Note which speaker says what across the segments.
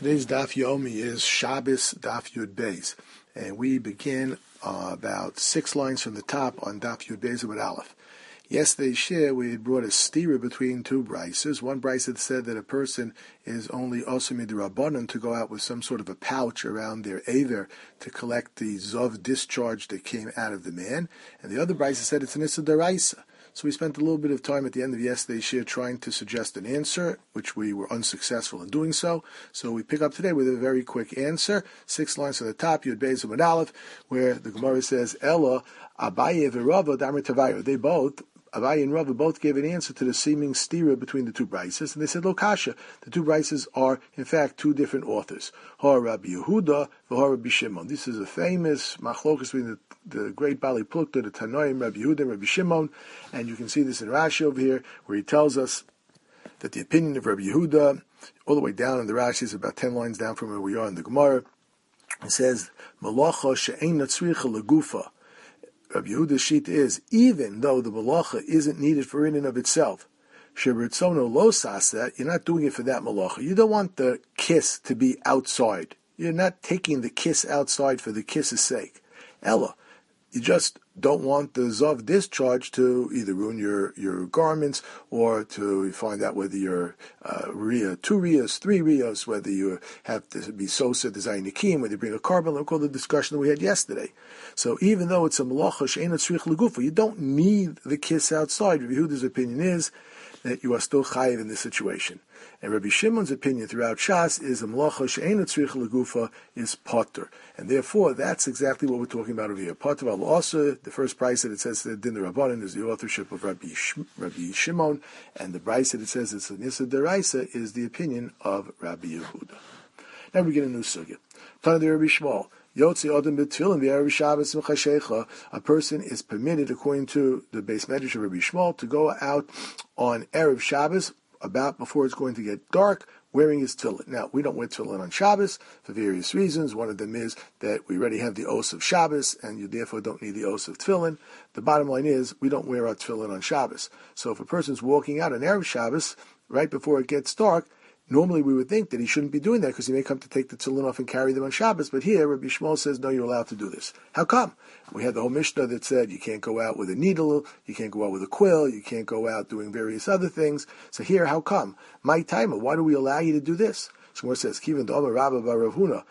Speaker 1: Today's Daf Yomi is Shabbos Daf Yud Beis, and we begin about 6 lines from the top on Daf Yud Beis with Aleph. Yesterday's shir we had brought a stira between two brises. One brise had said that a person is only osum midrabanan to go out with some sort of a pouch around their aver to collect the zov discharge that came out of the man, and the other brise said it's an issa deraisa. So we spent a little bit of time at the end of yesterday's shir trying to suggest an answer, which we were unsuccessful in doing so. So we pick up today with a very quick answer, 6 lines from the top, Yud Beis Amud Aleph, where the Gemara says, Ella, Abaye v'Rava Damar Tavayo. They both, Abaye and Rava, both gave an answer to the seeming stira between the two brises, and they said, Lokasha, the two brises are, in fact, two different authors. Ha Rabbi Yehuda v'ha Rabbi Shimon. This is a famous machlokas between the great Bali Plukta, the Tanoim, Rabbi Yehuda and Rabbi Shimon, and you can see this in Rashi over here, where he tells us that the opinion of Rabbi Yehuda, all the way down in the Rashi, is about 10 lines down from where we are in the Gemara. It says, Malacha she'ein natzricha legufa. Rabbi Yehuda's sheet is, even though the malacha isn't needed for in and of itself, she'bertzono lo sasa, you're not doing it for that malacha. You don't want the kiss to be outside. You're not taking the kiss outside for the kiss's sake. Ella, you just don't want the zov discharge to either ruin your garments or to find out whether you're riyah, 2 riyahs, 3 riyahs, whether you have to be sosa, design nikim, whether you bring a carbon, like all the discussion that we had yesterday. So even though it's a malacha she'ein tzrich legufa, you don't need the kiss outside. Rabbi Yehuda's opinion is that you are still chayiv in this situation. And Rabbi Shimon's opinion throughout Shas is a malacha she'ein tzrich legufa is potter. And therefore, that's exactly what we're talking about over here. Potter al also, the first price that it says that Din Rabbanan is the authorship of Rabbi Shimon, and the price that it says it's an Issa Deraisa is the opinion of Rabbi Yehuda. Now we get a new sugya. Tana de Rabbi Shmuel. Yotzi Adam b'Tefillin v'Erev Shabbos M'chashecha. A person is permitted, according to the base medrash of Rabbi Shmuel, to go out on Erev Shabbos, about before it's going to get dark, wearing his tefillin. Now, we don't wear tefillin on Shabbos for various reasons. One of them is that we already have the os of Shabbos, and you therefore don't need the os of tefillin. The bottom line is, we don't wear our tefillin on Shabbos. So if a person's walking out on Erev Shabbos, right before it gets dark, normally we would think that he shouldn't be doing that because he may come to take the tefillin off and carry them on Shabbos. But here, Rabbi Shmuel says, no, you're allowed to do this. How come? We had the whole Mishnah that said you can't go out with a needle, you can't go out with a quill, you can't go out doing various other things. So here, how come? My timer, why do we allow you to do this? So it says, Kivan Doma Rabba Baravuna,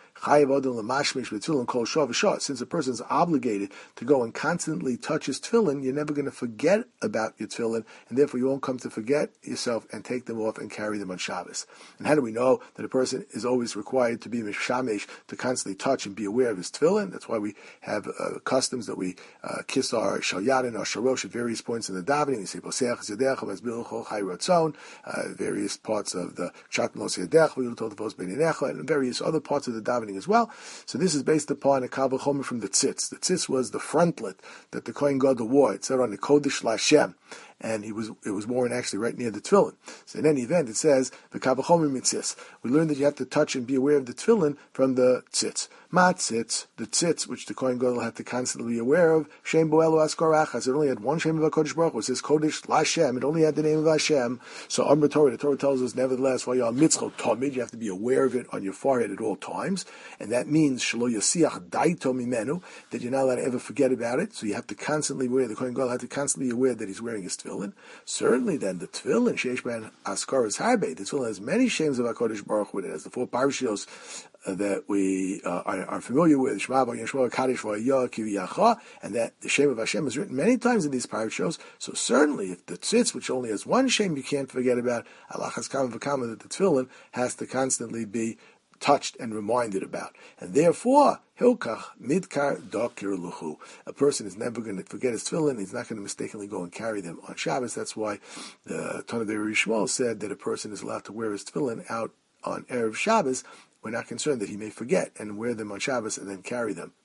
Speaker 1: since a person is obligated to go and constantly touch his tefillin, you're never going to forget about your tefillin, and therefore you won't come to forget yourself and take them off and carry them on Shabbos. And how do we know that a person is always required to be mishamesh, to constantly touch and be aware of his tefillin? That's why we have customs that we kiss our shalyad and our sharosh at various points in the davening. We say Poseach Zedecha V'Azbilcho Chai Ratzon, various parts of the Chatnos Zedecha, we told the Vos Beninecha, and various other parts of the davening as well. So this is based upon a Kal V'chomer from the tzitz. The tzitz was the frontlet that the Kohen Gadol wore. It said on the Kodesh Lashem, and it was worn actually right near the tefillin. So in any event, it says the Kal V'chomer mitzis. We learned that you have to touch and be aware of the tefillin from the tzitz. Ma tzitz, the tzitz, which the Kohen Gadol had to constantly be aware of. Shem Boelo Askar Achas. It only had one Shem of HaKadosh Baruch Hu. It says Kodesh Lashem. It only had the name of Hashem. So Amr Torah, the Torah tells us, nevertheless, while you're on mitzvah tamid, you have to be aware of it on your forehead at all times, and that means shelo yasiach daito mimenu, that you're not allowed to ever forget about it. So you have to constantly wear. The Kohen Gadol had to constantly be aware that he's wearing his tefillin. Certainly, then the tefillin sheish ben askaras harbe. The tefillin has many shames of HaKadosh Baruch Hu. It has the 4 parashiyos that we are familiar with, Shema V'Yishma Kadesh V'Yah Kiviyacha, and that the Shem of Hashem is written many times in these parashos. So certainly, if the tzitz, which only has one Shem, you can't forget about, Allah has kama v'kama, that the tefillin has to constantly be touched and reminded about. And therefore, Hilkach Midkar Dokir Luhu. A person is never going to forget his tefillin. He's not going to mistakenly go and carry them on Shabbos. That's why the Tana de Rabbi Shmuel said that a person is allowed to wear his tefillin out on Erev Shabbos. We're not concerned that he may forget and wear them on Shabbos and then carry them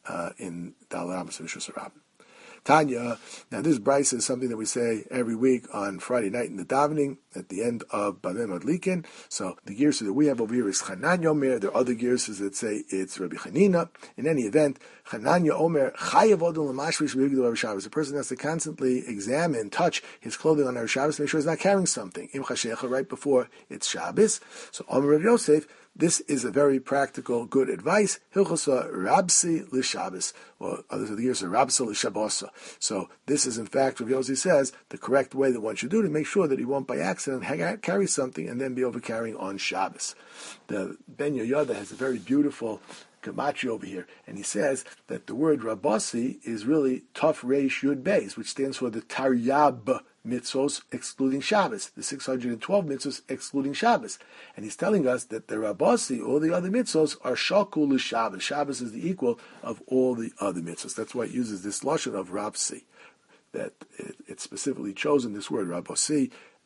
Speaker 1: in Dal Rambam Rishus Rabbim. Tanya, now this brisa is something that we say every week on Friday night in the davening at the end of Bameh Madlikin. So the gears that we have over here is Chananya Omer. There are other gears that say it's Rabbi Chanina. In any event, Chananya Omer Chayav Odom L'Mashvish V'Yigdol Erev Shabbos. The person has to constantly examine, touch his clothing on Erev Shabbos to make sure he's not carrying something. Im Chashecha, right before it's Shabbos. So Omer Rav Yosef this is a very practical, good advice. Hilchosa Rabsi l'Shabbos, or others of the years are Rabsa l'Shabbosa. So this is in fact, Rav Yossi says, the correct way that one should do to make sure that he won't by accident carry something and then be overcarrying on Shabbos. The Ben Yoyada has a very beautiful Gematria over here, and he says that the word Rabasi is really Taf Reish Yud Beis, which stands for the Taryab mitzvos excluding Shabbos, the 612 mitzvos excluding Shabbos. And he's telling us that the Rabasi, all the other mitzvos, are Shakul Shabbos. Shabbos is the equal of all the other mitzvos. That's why it uses this lashon of Rabsi, that it's specifically chosen this word Rabasi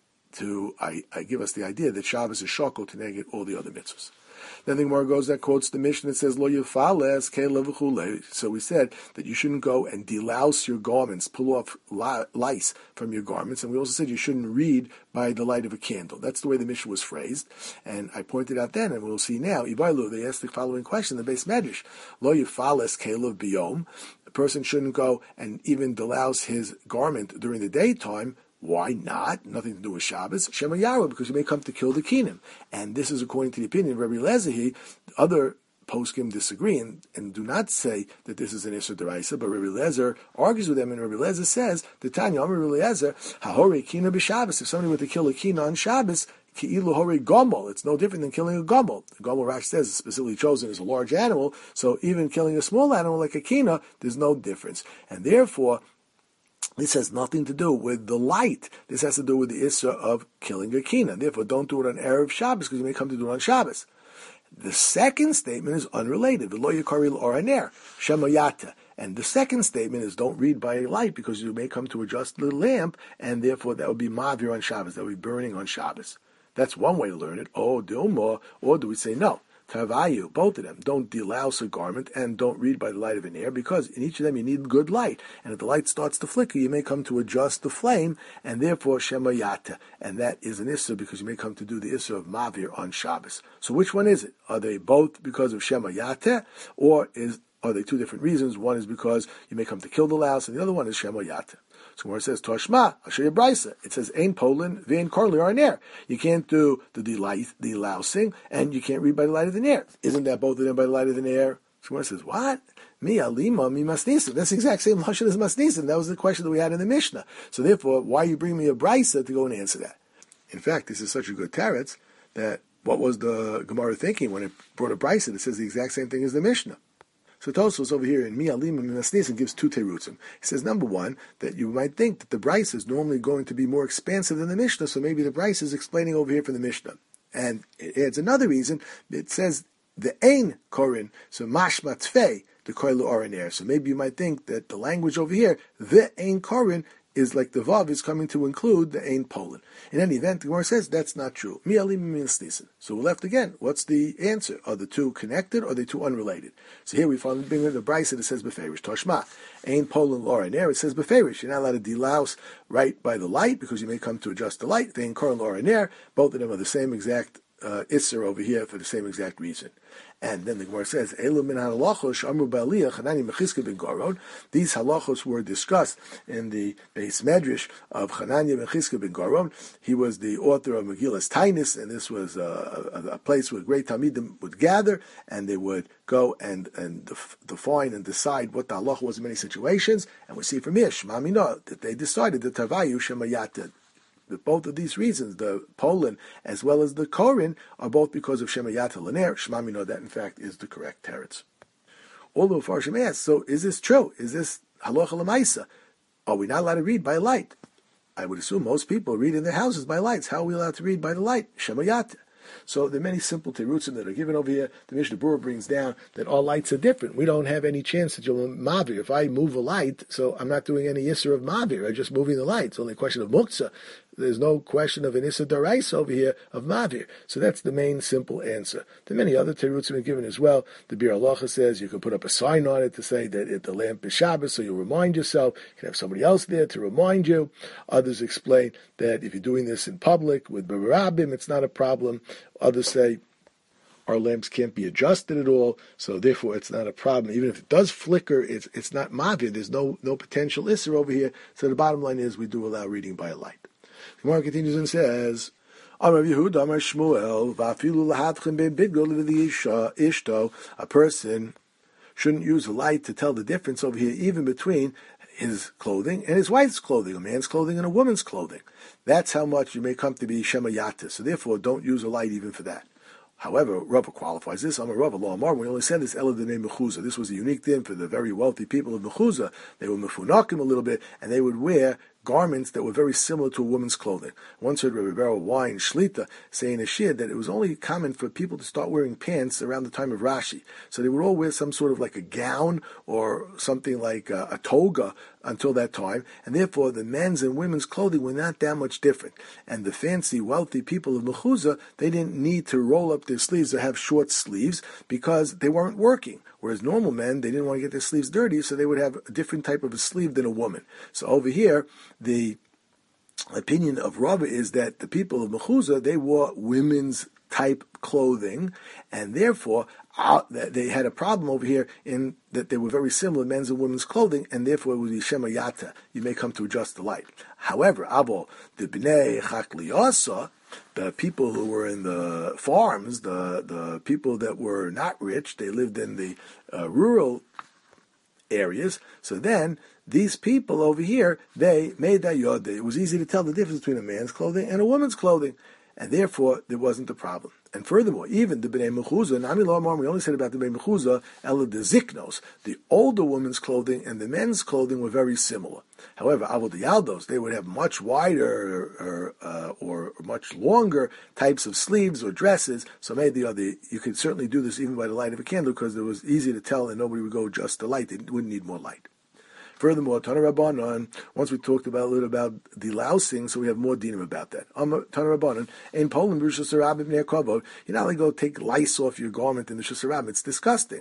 Speaker 1: to give us the idea that Shabbos is Shakul to negate all the other mitzvos. Then the Gemara goes that quotes the Mishnah that says, Lo yufales ke'levachule. So we said that you shouldn't go and delouse your garments, pull off lice from your garments. And we also said you shouldn't read by the light of a candle. That's the way the Mishnah was phrased. And I pointed out then, and we'll see now, Ibailu, they asked the following question, the Beis Medrash. Lo yufales ke'lev biyom. A person shouldn't go and even delouse his garment during the daytime. Why not? Nothing to do with Shabbos. Shema Yahweh, because you may come to kill the Kinim. And this is according to the opinion of Rabbi Lezahi. Other poskim disagree and do not say that this is an Isser Deraisa, but Rabbi Lezer argues with them, and Rabbi Lezer says, the Tanya, Rabbi Lezer, Hahore Kina b'Shabbos. If somebody were to kill a Kina on Shabbos, Ki'ilu Hore Gomel. It's no different than killing a Gomel. The Gomel, Rash says, is specifically chosen as a large animal, so even killing a small animal like a Kina, there's no difference. And therefore, this has nothing to do with the light. This has to do with the Isra of killing a Kina. Therefore, don't do it on Erev Shabbos, because you may come to do it on Shabbos. The second statement is unrelated. V'lo yikari l'oraner, shema yata. And the second statement is don't read by light, because you may come to adjust the lamp, and therefore that would be mavir on Shabbos. That would be burning on Shabbos. That's one way to learn it. Oh, dilma, or do we say no? Tavayu, both of them. Don't delouse a garment and don't read by the light of an air, because in each of them you need good light. And if the light starts to flicker, you may come to adjust the flame, and therefore Shema Yata. And that is an Issur, because you may come to do the Issur of Mavir on Shabbos. So which one is it? Are they both because of Shema Yata, or are they two different reasons? One is because you may come to kill the louse, and the other one is Shema Yata. So where it says Toshma, I'll show you a brisa. It says Ein Poland, Vein Korli Arner. You can't do the delousing, and you can't read by the light of the nair. Isn't that both of them by the light of the nair? So where it says what? Mi alima mi masnisim. That's the exact same lashon as masnisim. That was the question that we had in the Mishnah. So therefore, why you bring me a brisa to go and answer that? In fact, this is such a good teretz that what was the Gemara thinking when it brought a brisa that says the exact same thing as the Mishnah? So Tosfos over here in Mi Alim and Masnisim gives two terutzim. He says, number one, that you might think that the Bryce is normally going to be more expansive than the Mishnah, so maybe the Bryce is explaining over here from the Mishnah. And it adds another reason. It says the Ein Korin, so Mashma Tfei, the Koilu Oraner. So maybe you might think that the language over here, the Ein Korin, is like the Vav is coming to include the Ein Poland. In any event, the Gemara says that's not true. Mi alim mi masnisim. So we're left again. What's the answer? Are the two connected or are they two unrelated? So here we find the brisa that says beferish toshma. Ein Poland Laura Nair. It says beferish. You're not allowed to delouse right by the light because you may come to adjust the light. The Ein Korin Laura Nair. Both of them are the same exact Isser over here for the same exact reason. And then the Gemara says, Elu min halachos amru ba'aliyah Chanani Mechiska ben Goron. These halachos were discussed in the Beis Medrash of Chananya Mechiska ben Goron. He was the author of Megillas Tainis, and this was a place where great Talmidim would gather, and they would go and define and decide what the halacha was in many situations. And we see from here, Shema Minah, that they decided that Tavayu Shema Yatid. Both of these reasons, the Poland as well as the Korin, are both because of Shema Yata Laner. Shema Mino, that in fact is the correct teretz. All the Farshim asks, so is this true? Is this halacha l'maisa? Are we not allowed to read by light? I would assume most people read in their houses by lights. How are we allowed to read by the light? Shema Yata. So there are many simple terutzim that are given over here. The Mishnah Berurah brings down that all lights are different. We don't have any chance that you'll mavir. If I move a light, so I'm not doing any isser of mavir. I'm just moving the light. It's only a question of muktzah. There's no question of an isser daraisa over here of mavir. So that's the main simple answer. There are many other terutzim are given as well. The Bir Halacha says you can put up a sign on it to say that the lamp is Shabbos, so you'll remind yourself. You can have somebody else there to remind you. Others explain that if you're doing this in public with Barabim, it's not a problem. Others say our lamps can't be adjusted at all, so therefore it's not a problem. Even if it does flicker, it's not mavir. There's no potential isser over here. So the bottom line is we do allow reading by a light. The Gemara continues and says, Amar Yehuda, Amar Shmuel, Va'afilu lahadchem be'bidgo l'v'di ishto, a person shouldn't use a light to tell the difference over here, even between his clothing and his wife's clothing, a man's clothing and a woman's clothing. That's how much you may come to be shemayata. So therefore, don't use a light even for that. However, Rava qualifies this. I'm a Rava Lo Amar. We only said this Ela D'nei Mechuzah. This was a unique thing for the very wealthy people of Mechuzah. They were mefunakim a little bit, and they would wear garments that were very similar to a woman's clothing. Once heard Rabbi Beryl Wine Shlita saying a shir that it was only common for people to start wearing pants around the time of Rashi. So they would all wear some sort of like a gown or something like a toga until that time, and therefore the men's and women's clothing were not that much different. And the fancy, wealthy people of Mechuzah, they didn't need to roll up their sleeves or have short sleeves because they weren't working. Whereas normal men, they didn't want to get their sleeves dirty, so they would have a different type of a sleeve than a woman. So over here, the opinion of Rava is that the people of Mechuzah, they wore women's type clothing, and therefore they had a problem over here in that they were very similar, men's and women's clothing, and therefore it would be shemayata. You may come to adjust the light. However, Abo, the bnei chakliyasa, the people who were in the farms, the people that were not rich, they lived in the rural areas. So then these people over here, they made that yod. It was easy to tell the difference between a man's clothing and a woman's clothing, and therefore there wasn't a problem. And furthermore, even the Bnei Mechuzah, Nami Lo Amar, we only said about the Bnei Mechuzah, Ela de Ziknos, the older woman's clothing and the men's clothing were very similar. However, Avol de Yaldos, they would have much wider or much longer types of sleeves or dresses. So maybe you could certainly do this even by the light of a candle because it was easy to tell and nobody would go just the light. They wouldn't need more light. Furthermore, Tana Rabbanon, once we talked about a little about delousing, so we have more dinim about that. Tana Rabbanon, in Poland, you're not allowed to go take lice off your garment in the Shusarab. It's disgusting.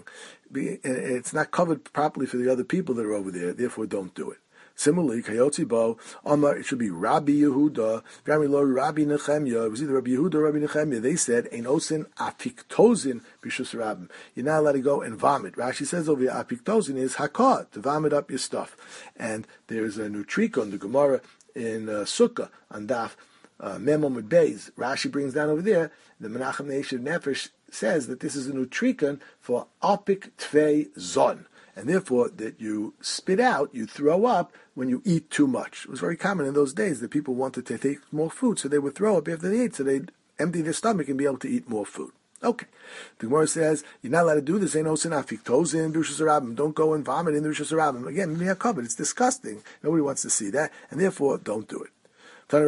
Speaker 1: It's not covered properly for the other people that are over there, therefore don't do it. Similarly, Kayotzi Bo, it should be Rabbi Yehuda, Rabbi Nechemya. It was either Rabbi Yehuda or Rabbi Nechemya. They said, Ein osin afiktozin b'shus rabim. You're not allowed to go and vomit. Rashi says over here, afiktozin is hakah, to vomit up your stuff. And there's a nutrikon, the Gemara in Sukkah, on Daf, Memom Beis. Rashi brings down over there, the Menachem Neish Nefesh says that this is a nutrikon for apik tvei zon. And therefore, that you spit out, you throw up when you eat too much. It was very common in those days that people wanted to take more food, so they would throw up after they ate, so they'd empty their stomach and be able to eat more food. Okay. The Gemara says, you're not allowed to do this. Ain't no sinafik. Don't go and vomit in the Rishus Harabim. Again, we have covered. It's disgusting. Nobody wants to see that, and therefore, don't do it. Tana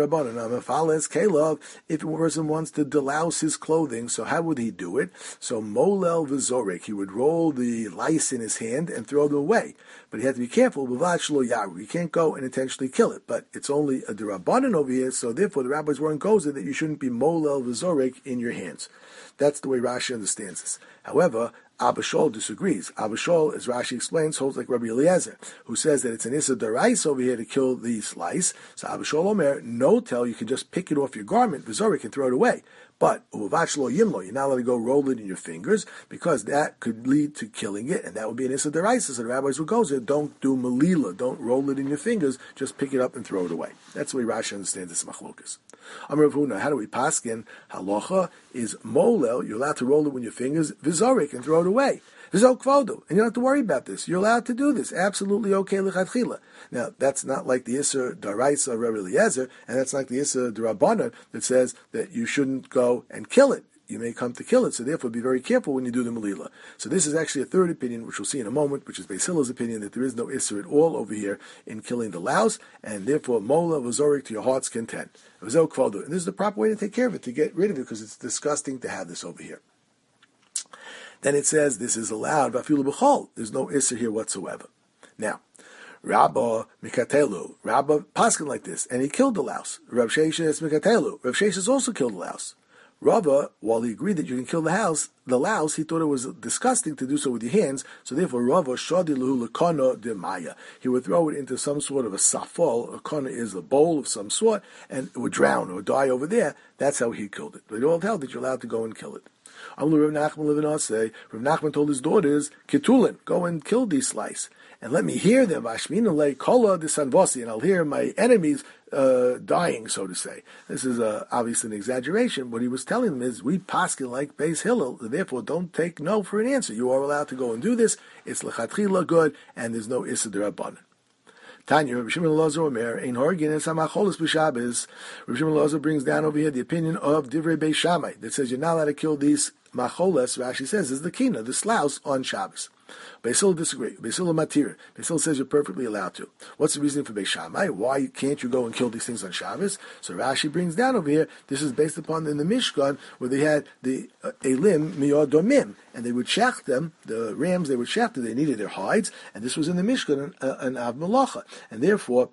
Speaker 1: Rabbanan, if a person wants to delouse his clothing, so how would he do it? So molel v'zorek, he would roll the lice in his hand and throw them away. But he had to be careful, you can't go and intentionally kill it. But it's only a derabbanan over here, so therefore the rabbis weren't gozer that you shouldn't be molel v'zorek in your hands. That's the way Rashi understands this. However, Abba Shaul disagrees. Abba Shaul, as Rashi explains, holds like Rabbi Eliezer, who says that it's an issa d'oraisa over here to kill the slice. So Abba Shaul Omer, no tell, you can just pick it off your garment, v'zorik, and throw it away. But uvach lo yimlo, you're not allowed to go roll it in your fingers because that could lead to killing it, and that would be an issa d'oraisa. So the rabbis would go there, don't do melila, don't roll it in your fingers, just pick it up and throw it away. That's the way Rashi understands this machlokas. Amar Rav Huna, how do we paskin? Halacha is molel, you're allowed to roll it with your fingers, v'zorik, and throw it away. V'zo kvodu, and you don't have to worry about this. You're allowed to do this. Absolutely okay l'chadchila. Now, that's not like the Isser Daraisa Rabbi Eliezer, and that's like the Isser D'Rabbanan that says that you shouldn't go and kill it. You may come to kill it, so therefore be very careful when you do the Melila. So this is actually a third opinion, which we'll see in a moment, which is Beis Hillel's opinion, that there is no Isser at all over here in killing the louse, and therefore Mola v'zorik to your heart's content. V'zo kvodu. And this is the proper way to take care of it, to get rid of it, because it's disgusting to have this over here. Then it says this is allowed, v'afilu b'chol. There's no Isser here whatsoever. Now, Rabba Mikatelu. Rabba paskin like this, and he killed the louse. Rav Sheshes Mikatelu. Rav Sheshes also killed the louse. Rava, while he agreed that you can kill the louse, he thought it was disgusting to do so with your hands, so therefore Rava shadilu lekana de maya. He would throw it into some sort of a safal. A kana is a bowl of some sort, and it would drown or die over there. That's how he killed it. But it all held that you're allowed to go and kill it. Rav Nachman told his daughters, Ketulin, go and kill these slice, and let me hear them. And I'll hear my enemies dying, so to say. This is obviously an exaggeration. What he was telling them is, we paskin like Beis Hillel, therefore don't take no for an answer. You are allowed to go and do this. It's lechatchila good, and there's no issa d'rabbanan. Tanya, Rabbi Shimon Elazar Omer, Ein Horgin es hamacholos b'Shabbos. Rabbi Shimon Elazar brings down over here the opinion of Divrei Beis Shammai that says you're not allowed to kill these macholes. Rashi says is the kina, the slouse on Shabbos. Beis Hillel disagree. Beis Hillel matir. Beis Hillel says you're perfectly allowed to. What's the reasoning for Beis Shammai? Why can't you go and kill these things on Shabbos? So Rashi brings down over here. This is based upon in the Mishkan where they had the elim miyodomim, and they would shech them. The rams they would shech them. They needed their hides, and this was in the Mishkan an av malacha, and therefore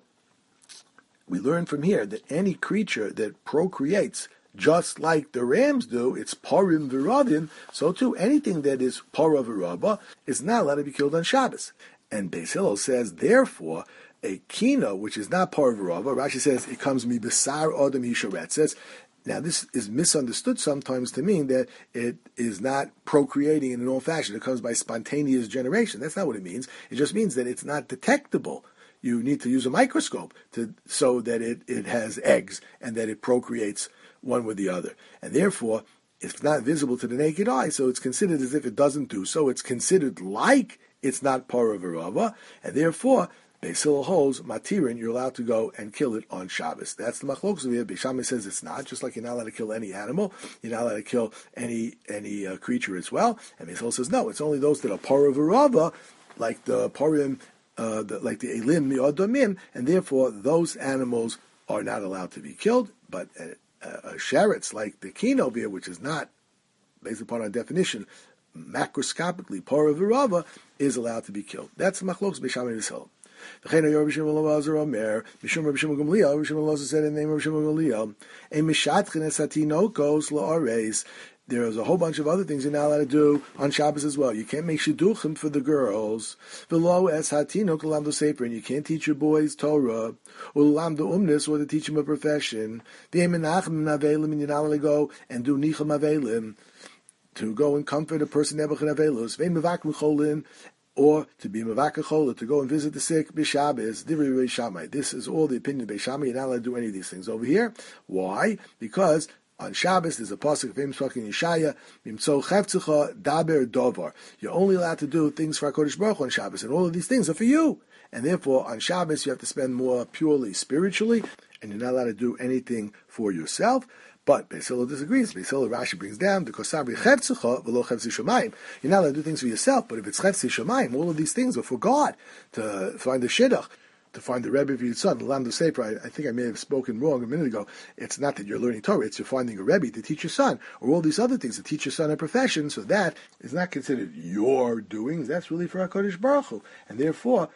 Speaker 1: we learn from here that any creature that procreates just like the rams do, it's parim v'ravim, so too anything that is para v'rava is not allowed to be killed on Shabbos. And Beis Hillel says, therefore, a kina, which is not para v'rava, Rashi says, it comes mi besar adam yisharet. Says, now this is misunderstood sometimes to mean that it is not procreating in an old fashion. It comes by spontaneous generation. That's not what it means. It just means that it's not detectable. You need to use a microscope so that it has eggs and that it procreates one with the other. And therefore, it's not visible to the naked eye, so it's considered as if it doesn't do so. It's considered like it's not para v'rava, and therefore, Beis Hillel holds, matirin, you're allowed to go and kill it on Shabbos. That's the machlokes of here. Beis Shammai says it's not, just like you're not allowed to kill any animal, you're not allowed to kill any creature as well. And Beis Hillel says, no, it's only those that are para v'rava, like the parim, like the elim mi'adomim, and therefore those animals are not allowed to be killed, but sheretz, like the kino beer, which is not, based upon our definition, macroscopically para v'rava, is allowed to be killed. That's the machlokes Beis Shammai and Beis Hillel. Rabbi Shimon Elazar Omer, Mishum Rabbi Shimon Gamliel, Rabbi Shimon Elazar said in the name of Rabbi Shimon Gamliel, a mishatchin es hatinokos la'ares. There's a whole bunch of other things you're not allowed to do on Shabbos as well. You can't make shidduchim for the girls. V'lo es hatinok l'lamdo sefer, and you can't teach your boys Torah, or l'lamdo umnis, or to teach them a profession. V'emenachem navelim, and you're not allowed to go and do nicham avelim, to go and comfort a person nebuchad avelus. V'ein mevak m'cholin, or to be mevak chola, to go and visit the sick, b'Shabbos, divrei Beis Shammai. This is all the opinion of Beis Shammai. You're not allowed to do any of these things over here. Why? Because on Shabbos, there's a pasuk, famous pasuk in Yeshaya, Mimtzo chevtzecha daber dovar. You're only allowed to do things for HaKadosh Baruch Hu on Shabbos, and all of these things are for you. And therefore, on Shabbos, you have to spend more purely spiritually, and you're not allowed to do anything for yourself. But Beis Hillel disagrees. Beis Hillel, Rashi brings down, the kosabri chevtzecha v'lo chevtze shomayim. You're not allowed to do things for yourself, but if it's chevtze shomayim, all of these things are for God, to find the shidduch, to find the Rebbe for your son, the Lamdo Sefer. I think I may have spoken wrong a minute ago. It's not that you're learning Torah, it's you're finding a Rebbe to teach your son, or all these other things to teach your son a profession, so that is not considered your doings, that's really for HaKadosh Baruch Hu. And therefore,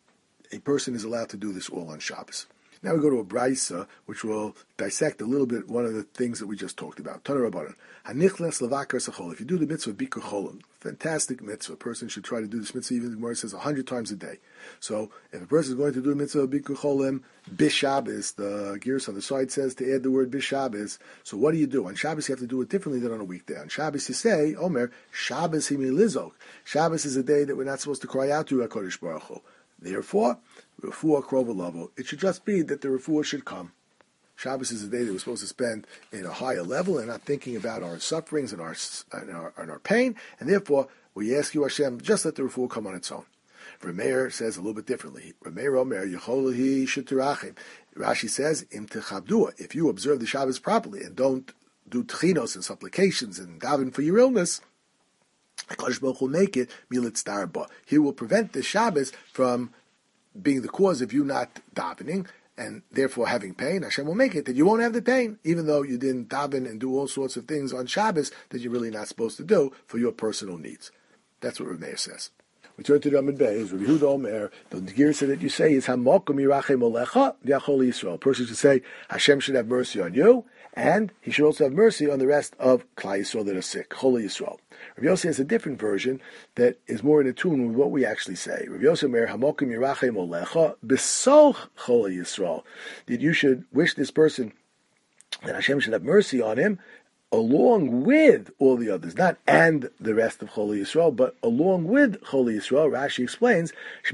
Speaker 1: a person is allowed to do this all on Shabbos. Now we go to a brisa, which will dissect a little bit one of the things that we just talked about. Tana Rabbanan. Hanichles levakar sachol. If you do the mitzvah bikur cholim, fantastic mitzvah. A person should try to do this mitzvah, even the Gemara says 100 times a day. So if a person is going to do a mitzvah bikur cholim, bishabbos, the gears on the side says to add the word bishabbos. So what do? On Shabbos you have to do it differently than on a weekday. On Shabbos you say, Omer, Shabbos himi lizok. Shabbos is a day that we're not supposed to cry out to HaKadosh Baruch Hu. Therefore, refuah krova lavo. It should just be that the refuah should come. Shabbos is a day that we're supposed to spend in a higher level and not thinking about our sufferings and our pain, and therefore we ask you, Hashem, just let the refuah come on its own. Rameir says a little bit differently. Rameir Omer Yecholahi Shetirachim. Rashi says Im Techabdua. If you observe the Shabbos properly and don't do tchinos and supplications and daven for your illness, HaKadosh Baruch Hu will make it milit starba. He will prevent the Shabbos from being the cause of you not davening and therefore having pain. Hashem will make it that you won't have the pain, even though you didn't daven and do all sorts of things on Shabbos that you're really not supposed to do for your personal needs. That's what Rameir says. We turn to the Amid Bey. Rabbi Yehuda Omer, the girsa that you say is Hamokum Yirachem Olecha V'Yachol Yisrael. A person should say Hashem should have mercy on you, and He should also have mercy on the rest of Klal Yisrael that are sick. Chol Yisrael. Rabbi Yossi has a different version that is more in tune with what we actually say. Rabbi Yossi Omer Hamokum Yirachem Olecha B'Soch Chol Yisrael. That you should wish this person that Hashem should have mercy on him along with all the others, not and the rest of Chol Yisrael, but along with Chol Yisrael. Rashi explains,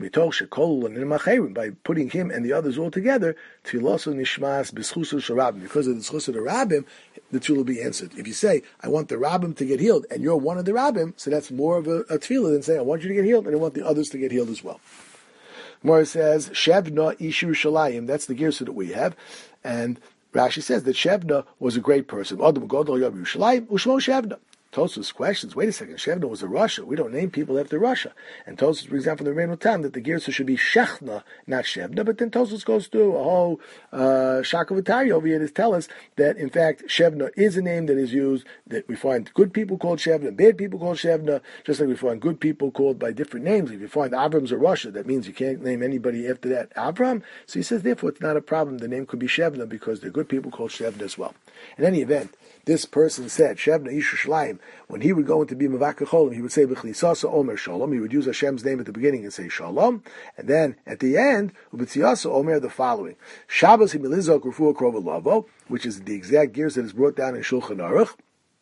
Speaker 1: by putting him and the others all together, because of the Zchus of the Rabbim, the tefillah will be answered. If you say, I want the Rabbim to get healed, and you're one of the Rabbim, so that's more of a tefillah than saying, I want you to get healed, and I want the others to get healed as well. Gemara says, Shevna Ishu Shalayim, that's the girsa that we have, and Rashi says that Shevna was a great person. Adam Godol Yom Yerushalayim Ushmo Shevna. Tosfos questions, wait a second, Shevna was a Russia. We don't name people after Russia. And Tosfos brings down from the Reino Tam that the Girsa should be Shechna, not Shevna. But then Tosfos goes through a whole Shakavatari over here to tell us that, in fact, Shevna is a name that is used, that we find good people called Shevna, bad people called Shevna, just like we find good people called by different names. If you find Avram's a Russia, that means you can't name anybody after that Avram. So he says, therefore, it's not a problem. The name could be Shevna because there are good people called Shevna as well. In any event, this person said, Shevna Ishu Shalayim, when he would go into be Mavaka Cholim, he would say, B'chlisasa Omer Shalom. He would use Hashem's name at the beginning and say Shalom. And then at the end, U'b'tziasa Omer, the following. Shabbos Himilizok Refuah Krova Lavo, which is the exact gears that is brought down in Shulchan Aruch.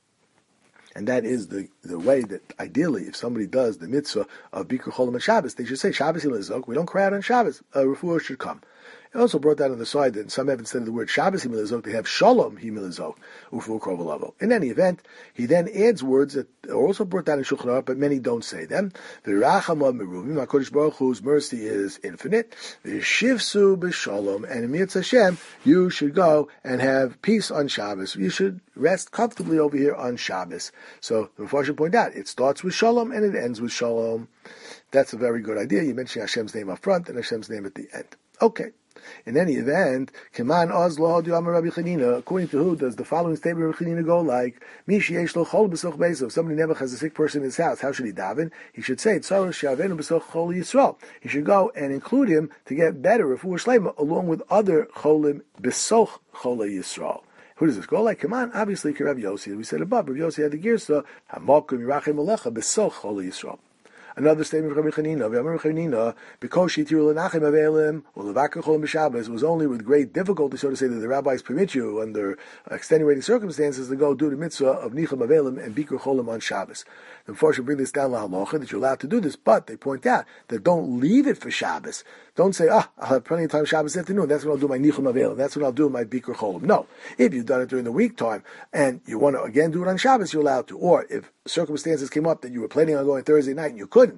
Speaker 1: And that is the way that ideally, if somebody does the mitzvah of Bikur Cholim and Shabbos, they should say Shabbos Himilizok. We don't cry out on Shabbos. Refuah should come. It also brought down on the side that some have instead of the word Shabbos Himilizok, they have Shalom Himilizok, Ufu Krovalavo. In any event, he then adds words that are also brought down in Shulchan Aruch, but many don't say them. V'rachamad meruvim, HaKadosh Baruch Hu's mercy is infinite. V'shivsu b'shalom, and in Mirz Hashem, you should go and have peace on Shabbos. You should rest comfortably over here on Shabbos. So the Mepharshim point out, it starts with Shalom and it ends with Shalom. That's a very good idea. You mention Hashem's name up front and Hashem's name at the end. Okay. In any event, Keman Oz Lo Amar Rabbi Chanina, according to who does the following statement of Rabbi Chanina go like, Mishi Yesh Lo Chol B'soch Beiso, if somebody never has a sick person in his house, how should he daven? He should say, Tzara Shavenu B'soch Chol Yisrael. He should go and include him to get better, Refuah Shleima, along with other Cholim B'soch Chol Yisrael. Who does this go like? Come on, obviously, Rav Yossi. We said above, Rav Yossi had the girsa, Hamokum Yirachem Alecha B'soch Chol Yisrael. Another statement of Rabbi Chanina, because Shitiru Lenachem Avelim, or Levakar Cholim B'Shabbos, was only with great difficulty, so to say, that the rabbis permit you, under extenuating circumstances, to go do the mitzvah of Nichem Avelim and Bikur Cholim on Shabbos. The Mepharshim bring this down La Halacha, that you're allowed to do this, but they point out that don't leave it for Shabbos. Don't say, I'll have plenty of time Shabbos afternoon, that's when I'll do my Nichem Avelim, that's when I'll do my Bikur Cholim. No. If you've done it during the week time, and you want to again do it on Shabbos, you're allowed to. Or if circumstances came up that you were planning on going Thursday night and you couldn't,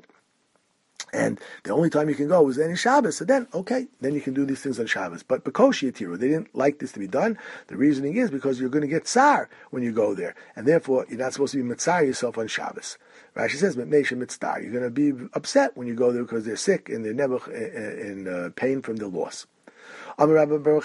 Speaker 1: and the only time you can go was then in Shabbos, so then, okay, then you can do these things on Shabbos. But Bekoshi Atiru, they didn't like this to be done. The reasoning is because you're going to get tsar when you go there, and therefore you're not supposed to be mitzar yourself on Shabbos. Rashi says, mitzar, you're going to be upset when you go there because they're sick and they're never in pain from their loss. When we would go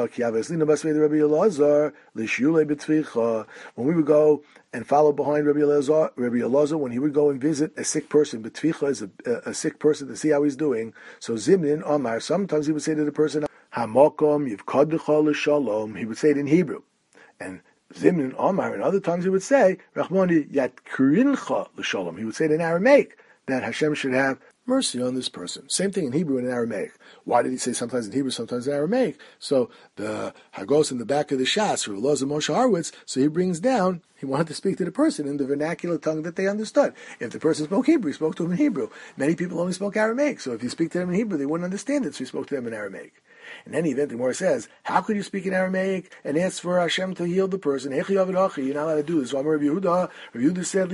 Speaker 1: and follow behind Rabbi Elazar, when he would go and visit a sick person, Betvicha is a sick person to see how he's doing. So Zimnin Omar, sometimes he would say to the person, Hamokom Yivkadcha l'shalom. He would say it in Hebrew, and Zimnin Omar, and other times he would say Rachmani Yatkrincha l'shalom. He would say it in Aramaic that Hashem should have mercy on this person. Same thing in Hebrew and in Aramaic. Why did he say sometimes in Hebrew, sometimes in Aramaic? So the Hagos in the back of the Shas, Rav Elazar Moshe Horowitz, so he brings down, he wanted to speak to the person in the vernacular tongue that they understood. If the person spoke Hebrew, he spoke to him in Hebrew. Many people only spoke Aramaic, so if you speak to them in Hebrew, they wouldn't understand it, so he spoke to them in Aramaic. In any event, the Gemara says, how could you speak in Aramaic and ask for Hashem to heal the person? You're not allowed to do this. So Rabbi Yehuda said,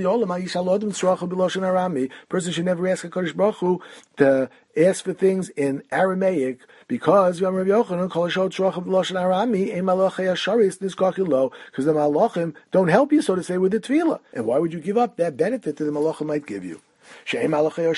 Speaker 1: person should never ask HaKadosh Baruch Hu to ask for things in Aramaic, because the malachim don't help you, so to say, with the tefillah. And why would you give up that benefit that the malachim might give you? And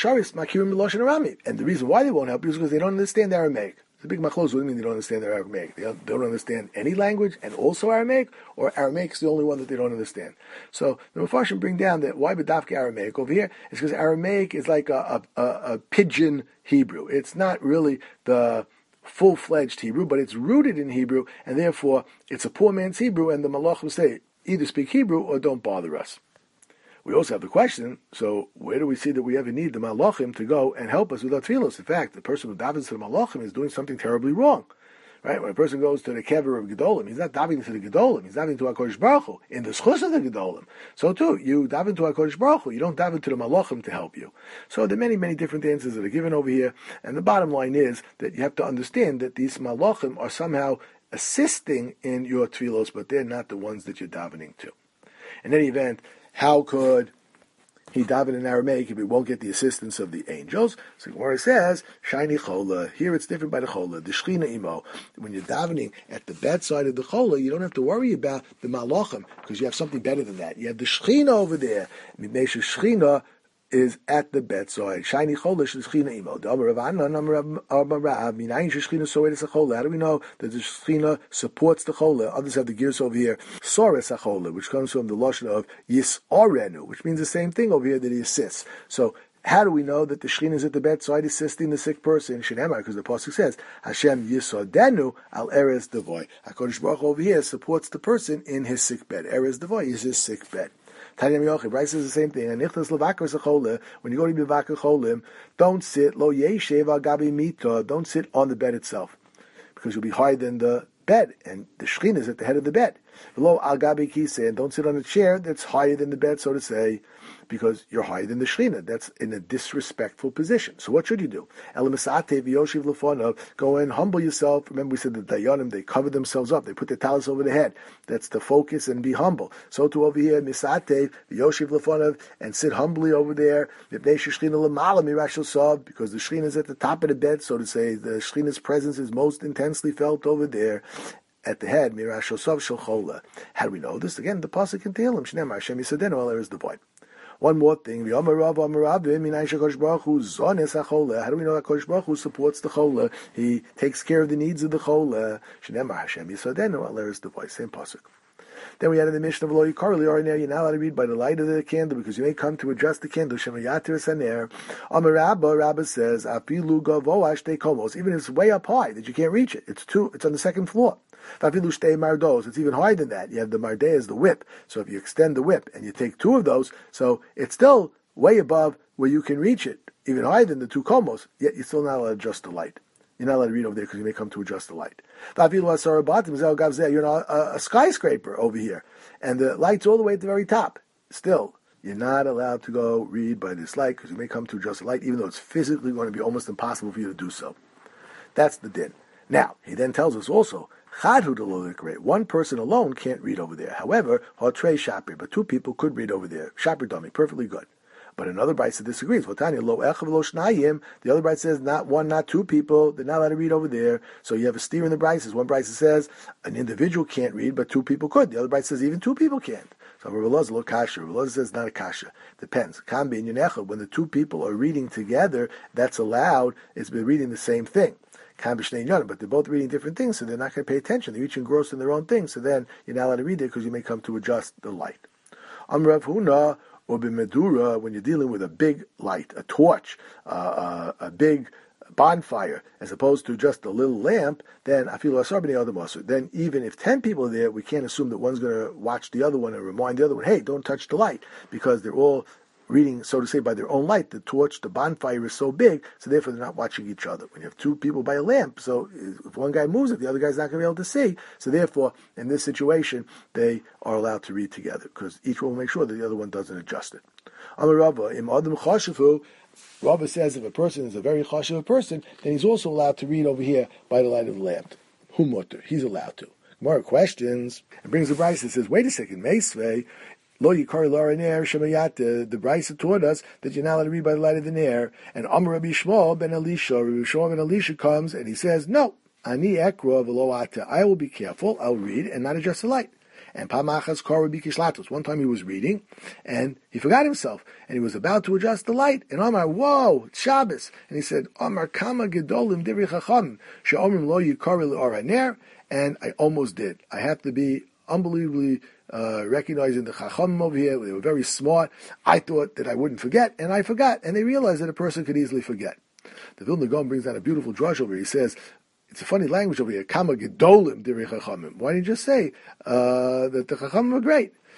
Speaker 1: the reason why they won't help you is because they don't understand Aramaic. It's a big machlos. What do you mean they don't understand their Aramaic? They don't understand any language and also Aramaic, or Aramaic is the only one that they don't understand. So the Mepharshim bring down that why bedafka Aramaic over here is because Aramaic is like a pidgin Hebrew. It's not really the full-fledged Hebrew, but it's rooted in Hebrew, and therefore it's a poor man's Hebrew, and the malachim say, either speak Hebrew or don't bother us. We also have the question, so where do we see that we ever need the malachim to go and help us with our tefillos? In fact, the person who davens to the malachim is doing something terribly wrong. Right? When a person goes to the kever of Gedolim, he's not davening to the Gedolim, he's davening to HaKadosh Baruch Hu, in the schus of the Gedolim. So too, you daven to HaKadosh Baruch Hu, you don't daven to the Malachim to help you. So there are many, many different answers that are given over here, and the bottom line is that you have to understand that these Malachim are somehow assisting in your tefillos, but they're not the ones that you're davening to. In any event, how could he daven in Aramaic if he won't get the assistance of the angels? So Gemara says, Shiny Chola. Here it's different by the Chola. The Shechina Imo. When you're davening at the bedside of the Chola, you don't have to worry about the Malachim, because you have something better than that. You have the Shechina over there. Mimesha Shechina is at the bedside. Shiny Cholish is Shechina Imo. How do we know that the Shechina supports the Chola? Others have the gears over here. Sores HaChola, which comes from the Lashon of Yis'orenu, which means the same thing over here, that he assists. So how do we know that the Shechina is at the bedside assisting the sick person? Shenemar, because the pasuk says, Hashem Yisodenu al Erez Devoy. HaKadosh Baruch Hu over here supports the person in his sick bed. Erez Devoy is his sick bed. Tanya Miyochi, Bryce says the same thing. And Nichtas Levakar Zacholim, when you go to Bivakar Cholim, don't sit, Lo Yeshev al Gabi Mita, don't sit on the bed itself, because you'll be higher than the bed, and the Shechina is at the head of the bed. Lo al Gabi Kise, and don't sit on a chair that's higher than the bed, so to say, because you're higher than the Shechina. That's in a disrespectful position. So what should you do? Elamasate v'yoshiv lefonav, go and humble yourself. Remember we said that Dayanim, they cover themselves up, they put their talis over their head. That's to focus and be humble. So to over here, misate v'yoshiv lefonav, and sit humbly over there, because the Shechina is at the top of the bed, so to say. The Shechina's presence is most intensely felt over there at the head. Mirashosav shalchola. How do we know this? Again, the pasuk in Tehillim, Shneimar Hashem Yisadenu al Erez Devoy. One more thing. How do we know that Kodesh Baruch Hu supports the Chola? He takes care of the needs of the Chola. Shneimar Hashem Yisadenu al Erez Devoy. Same pasuk. Then we added the mission of Lo Yikar Li'Oraner. You're not allowed to read by the light of the candle, because you may come to adjust the candle. Shemayatir Saner. Amar Rabba says, Afilu Gavoash Te Komos. Even if it's way up high that you can't reach it. It's on the second floor. Afilu Shtei Mardos. It's even higher than that. You have the Mardeh as the whip. So if you extend the whip and you take two of those, so it's still way above where you can reach it, even higher than the two Komos. Yet you're still not allowed to adjust the light. You're not allowed to read over there because you may come to adjust the light. You're not a skyscraper over here, and the light's all the way at the very top. Still, you're not allowed to go read by this light because you may come to adjust the light, even though it's physically going to be almost impossible for you to do so. That's the din. Now, he then tells us also, one person alone can't read over there. However, but two people could read over there. Shapir Dami, perfectly good. But another brayso disagrees. The other brayso says not one, not two people. They're not allowed to read over there. So you have a steer in the braysos. One brayso says an individual can't read, but two people could. The other brayso says even two people can't. So Rav Elazar lo kasha. Rav Elazar says not a kasha. Depends. Kan be in Yonechad. When the two people are reading together, that's allowed. It's been reading the same thing. But they're both reading different things, so they're not going to pay attention. They're each engrossed in their own things. So then you're not allowed to read it because you may come to adjust the light. Rav Huna, or b'medura, when you're dealing with a big light, a torch, a big bonfire, as opposed to just a little lamp, then afilu asar b'nei adam asur. Then even if 10 people are there, we can't assume that one's going to watch the other one and remind the other one, hey, don't touch the light, because they're all reading, so to say, by their own light. The torch, the bonfire is so big, so therefore they're not watching each other. When you have two people by a lamp, so if one guy moves it, the other guy's not going to be able to see. So therefore, in this situation, they are allowed to read together, because each one will make sure that the other one doesn't adjust it. Rava says if a person is a very chashuv person, then he's also allowed to read over here by the light of the lamp. Humutter, he's allowed to. More questions. It brings the brayso that says, wait a second, Meisvei, Lo Yikar L'Oraner Shemayat, the brayso taught us that you're not allowed to read by the light of the Ner. And Amar Rabbi Shmuel ben Elisha, Rabbi Shmuel ben Elisha comes and he says, no, Ani Ekra v'lo ata, I will be careful, I'll read and not adjust the light. And Pamachas Kor Rabbi Kishlatos, one time he was reading and he forgot himself and he was about to adjust the light. And Amar, whoa, it's Shabbos. And he said, Amar Kama Gedolim Divri Chacham, She'omrim Lo Yikar L'Oraner. And I almost did. I have to be unbelievably recognizing the Chacham over here. They were very smart. I thought that I wouldn't forget, and I forgot. And they realized that a person could easily forget. The Vilna Gaon brings out a beautiful drush over here. He says, it's a funny language over here. Kama gedolim direi chachamim. Why didn't you just say that the chachamim are great?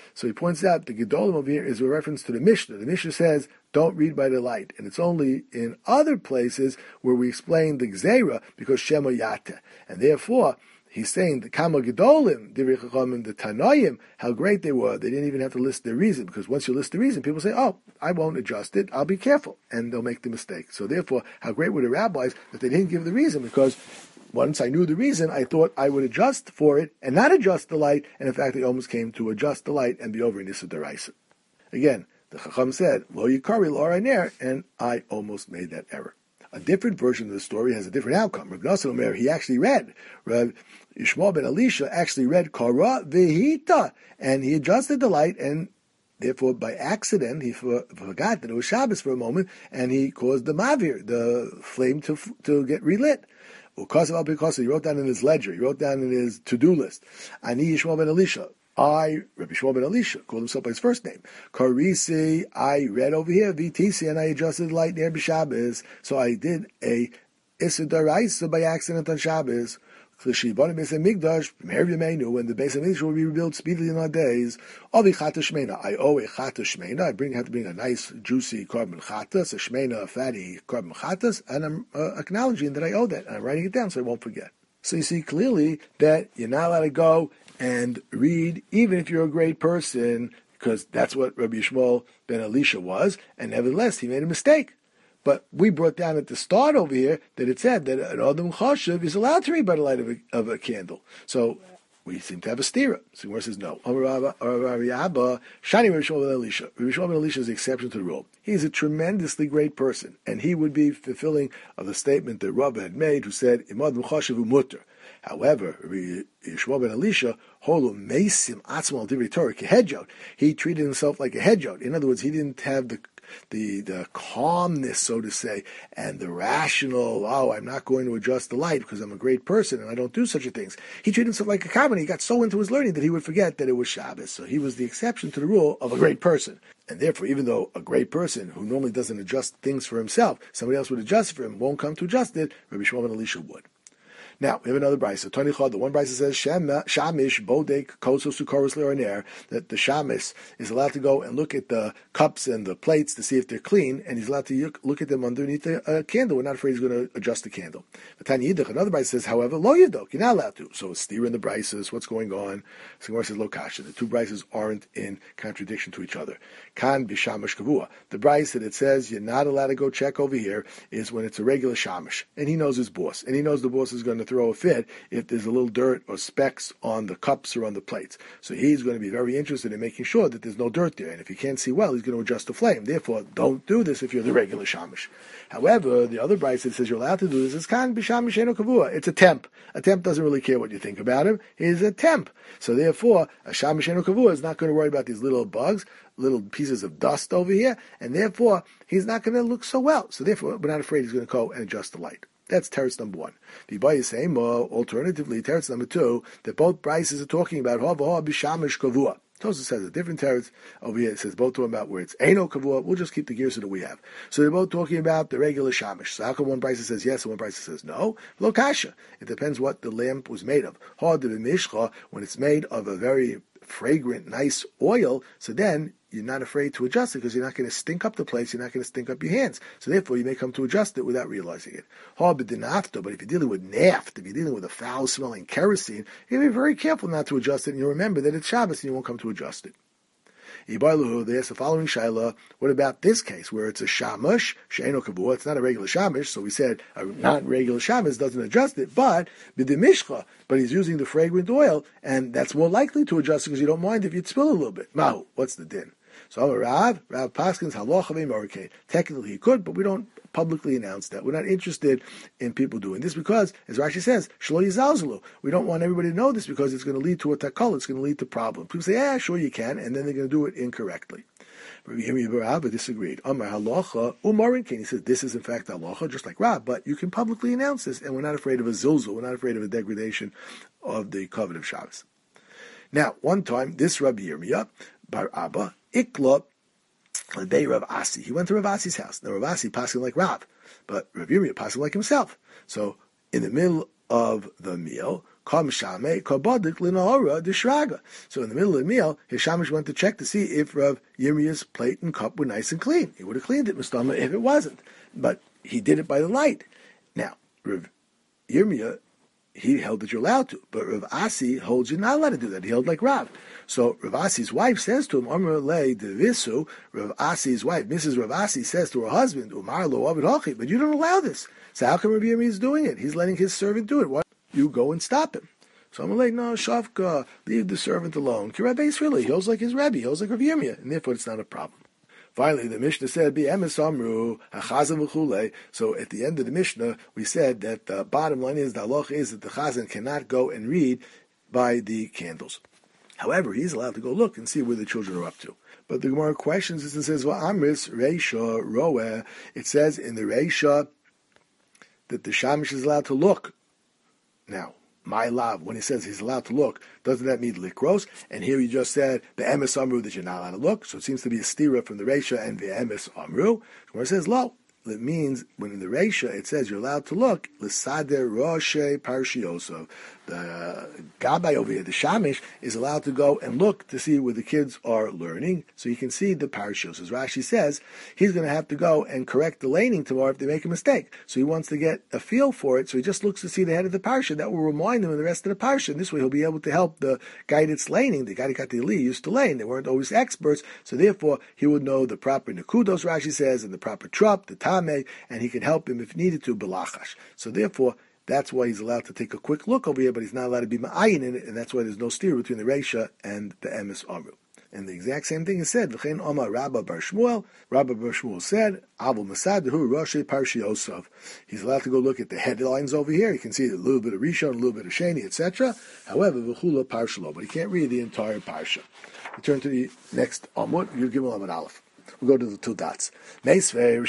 Speaker 1: So he points out the Gedolim over here is a reference to the Mishnah. The Mishnah says, don't read by the light. And it's only in other places where we explain the Gzeira, because Shema Yata. And therefore, he's saying the Kama Gedolim, Divrei Chachamim, the Tanoim, how great they were. They didn't even have to list their reason, because once you list the reason, people say, oh, I won't adjust it, I'll be careful. And they'll make the mistake. So therefore, how great were the rabbis that they didn't give the reason, because once I knew the reason, I thought I would adjust for it and not adjust the light, and in fact, I almost came to adjust the light and be over in Issa Deraisa. Again, the Chacham said, Lo Yikari Lo Arainer, and I almost made that error. A different version of the story has a different outcome. Rav Nosson Omer, he actually read, Rav Yishmael ben Elisha actually read Kara Vehita, and he adjusted the light, and therefore, by accident, he forgot that it was Shabbos for a moment, and he caused the mavir, the flame, to get relit. Because he wrote down in his ledger, he wrote down in his to-do list, Ani Yishmael ben Elisha, Rabbi Yishmael ben Elisha, called himself by his first name. Karisi, I read over here, VTC, and I adjusted the light near B'Shabbos, so I did a Issa Daraisa by accident on Shabbos. When the Beis Hamikdash will be rebuilt speedily in our days, I owe a chata shmeina. I have to bring a nice, juicy korban chatas, a shmeina, a fatty korban chatas, and I'm acknowledging that I owe that, and I'm writing it down so I won't forget. So you see clearly that you're not allowed to go and read, even if you're a great person, because that's what Rabbi Yishmael ben Elisha was, and nevertheless he made a mistake. But we brought down at the start over here that it said that an Adam Chashav is allowed to read by the light of a candle. So we seem to have a stira. So Gemara says no. Shani Rabbi Yishmael ben Elisha. Rabbi Yishmael ben Elisha is the exception to the rule. He's a tremendously great person, and he would be fulfilling of the statement that Rabbi had made, who said, Im Adam Chashav umutter. However, Yishmael ben Elisha, holu meisim atzmal divrei Torah kehedjot. He treated himself like a hedjot. In other words, he didn't have the calmness, so to say, and the rational, I'm not going to adjust the light because I'm a great person and I don't do such a things. He treated himself like a common. He got so into his learning that he would forget that it was Shabbos. So he was the exception to the rule of a great person. And therefore, even though a great person who normally doesn't adjust things for himself, somebody else would adjust it for him, won't come to adjust it, Rabbi Yishmael ben Elisha would. Now, we have another brisa. Tony Chod, the one brisa says, Shamish, Bodek, Koso, Sukoros, Leroner, that the Shamis is allowed to go and look at the cups and the plates to see if they're clean, and he's allowed to look at them underneath a candle. We're not afraid he's going to adjust the candle. But Tanya Yidach, another brisa says, however, Lo Yidok, you're not allowed to. So it's steer in the brises, what's going on? So Gemara says, Lo Kasha. The two brises aren't in contradiction to each other. Kan b'shamash kavua. The brise that it says you're not allowed to go check over here is when it's a regular shamash, and he knows his boss, and he knows the boss is going to throw a fit if there's a little dirt or specks on the cups or on the plates. So he's going to be very interested in making sure that there's no dirt there, and if he can't see well, he's going to adjust the flame. Therefore, don't do this if you're the regular shamash. However, the other brise that says you're allowed to do this is kan b'shamash eno kavua. It's a temp. A temp doesn't really care what you think about him. He's a temp. So therefore, a shamash eno kavua is not going to worry about these little bugs, little pieces of dust over here, and therefore he's not going to look so well. So therefore, we're not afraid he's going to go and adjust the light. That's teretz number one. The Ibai is saying, alternatively, teretz number two, that both brises are talking about hava b'shamish kavua. Tosfos says a different teretz over here. It says both talking about where it's eno kavua. We'll just keep the gears that we have. So they're both talking about the regular shamish. So how come one brise says yes and one brise says no? Lo kasha. It depends what the lamp was made of. When it's made of a very fragrant, nice oil, so then you're not afraid to adjust it because you're not going to stink up the place, you're not going to stink up your hands. So therefore, you may come to adjust it without realizing it. But if you're dealing with naft, if you're dealing with a foul-smelling kerosene, you're going to be very careful not to adjust it, and you'll remember that it's Shabbos and you won't come to adjust it. They ask the following shaila, what about this case where it's a shamash, she'eno kavua, it's not a regular shamash, so we said a non-regular shamash doesn't adjust it, but b'demishcha, but he's using the fragrant oil, and that's more likely to adjust it because you don't mind if you'd spill a little bit. Mahu, what's the din? So Rav Paskins halacha v'marikei. Technically he could, but we don't publicly announce that. We're not interested in people doing this because, as Rashi says, shlo yizalzelu. We don't want everybody to know this because it's going to lead to a takal. It's going to lead to problems. People say, yeah, sure you can, and then they're going to do it incorrectly. Rabbi disagreed. Amar halacha umarinkein. He said this is in fact halacha, just like Rab, but you can publicly announce this, and we're not afraid of a zilzul. We're not afraid of a degradation of the covenant of Shabbos. Now, one time, this Rabbi Yirmiyah bar Abba Ikla Bay Rav Asi. He went to Rav Asi's house. Now Rav Asi passing like Rav, but Rav Yirmiyah passing like himself. So in the middle of the meal, so in the middle of the meal, his shamash went to check to see if Rav Yirmiyah's plate and cup were nice and clean. He would have cleaned it, Mustama, if it wasn't. But he did it by the light. Now, Rav Yirmiyah, he held that you're allowed to, but Rav Asi holds you're not allowed to do that. He held like Rav. So Rav Asi's wife says to him, Amr le devisu, Rav Asi's wife, Mrs. Rav Asi says to her husband, Umar lo avid hochi, but you don't allow this. So how come Rav Yirmiyah is doing it? He's letting his servant do it. Why don't you go and stop him? So I'm like, no, Shavka, leave the servant alone. Kirabbeis really, he holds like his Rebbe, he holds like Rav Yirmiyah, and therefore it's not a problem. Finally, the Mishnah said, so at the end of the Mishnah, we said that the bottom line is, the halacha is that the chazan cannot go and read by the candles. However, he's allowed to go look and see where the children are up to. But the Gemara questions this and says, Amris Reisha Roeh. It says in the Reisha that the shamish is allowed to look. Now, my love, when he says he's allowed to look, doesn't that mean likros? And here he just said the emes amru that you're not allowed to look. So it seems to be a stira from the Reisha and the emes amru. Where it says lo, it means when in the Reisha it says you're allowed to look l'sader roshe parshiyosov. The Gabbai over here, the Shamish, is allowed to go and look to see where the kids are learning, so you can see the parashos. As Rashi says, he's going to have to go and correct the laning tomorrow if they make a mistake. So he wants to get a feel for it, so he just looks to see the head of the parsha. That will remind him of the rest of the parsha, and this way he'll be able to help the guy that's laning. The guy that got the Eli used to lane. They weren't always experts, so therefore he would know the proper nekudos, Rashi says, and the proper trup, the tame, and he could help him if needed to, belachash. So therefore, that's why he's allowed to take a quick look over here, but he's not allowed to be ma'ayin in it, and that's why there's no steer between the Reisha and the Emes Amru. And the exact same thing is said, V'chein Omar Rabba Bar Shmuel. Rabba Bar Shmuel said, Avul Masad Dehu Roshei Parshiyosov. He's allowed to go look at the headlines over here. He can see a little bit of Rishon, a little bit of Sheni, etc. However, V'chula Parshalo, but he can't read the entire parsha. We turn to the next Amud, Yud Gimel Amud Aleph. We'll go to the two dots. Wait a second.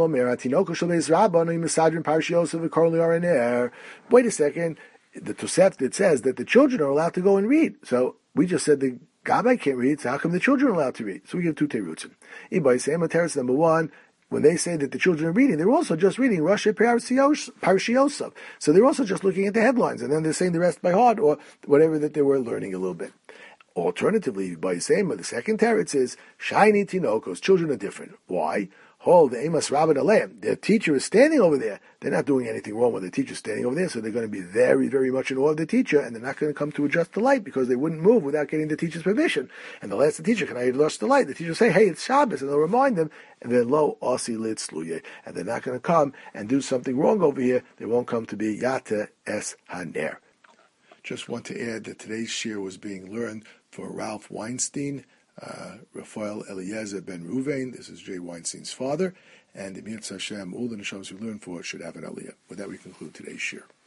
Speaker 1: The Tosefta says that the children are allowed to go and read. So we just said the Gabbai can't read, so how come the children are allowed to read? So we give two terutzim. Number one, when they say that the children are reading, they're also just reading Rashi Parshiyosov. So they're also just looking at the headlines, and then they're saying the rest by heart, or whatever that they were learning a little bit. Alternatively, by Yisema, the second teretz is shiny tinokos. Children are different. Why? Hold the emas rabban aleim. Their teacher is standing over there. They're not doing anything wrong with the teacher standing over there, so they're going to be very, very much in awe of the teacher, and they're not going to come to adjust the light because they wouldn't move without getting the teacher's permission. And they'll ask the teacher, "Can I adjust the light?" The teacher will say, "Hey, it's Shabbos," and they'll remind them. And then lo asi litzluye, and they're not going to come and do something wrong over here. They won't come to be yate es haner. Just want to add that today's shir was being learned for Ralph Weinstein, Raphael Eliezer ben Ruvain. This is Jay Weinstein's father. And Emir Hashem, all the neshamas we learn for should have an aliyah. With that, we conclude today's shir.